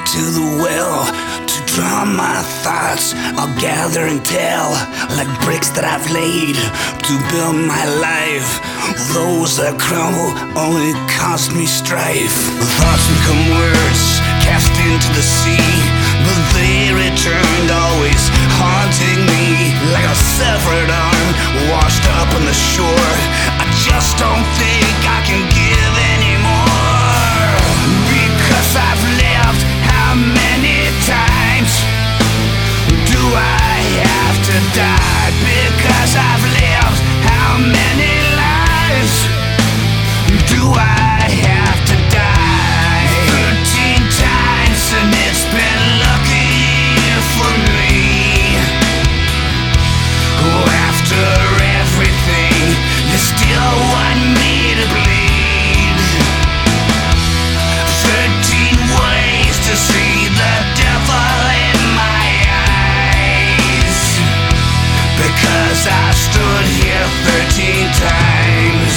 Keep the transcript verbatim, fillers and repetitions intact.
to the well to draw my thoughts. I'll gather and tell, like bricks that I've laid to build my life. Those that crumble only cost me strife. Thoughts become words cast into the sea, but they returned, always haunting me like a severed arm washed up on the shore. I just don't think I can give anymore, because I've lived how many times do I have to die? Because I've lived how many lives do I have to die? Thirteen times, and it's been lucky for me. Oh, after everything, you still want me to bleed. Thirteen ways to see the devil in my eyes, because I stood here thirteen times.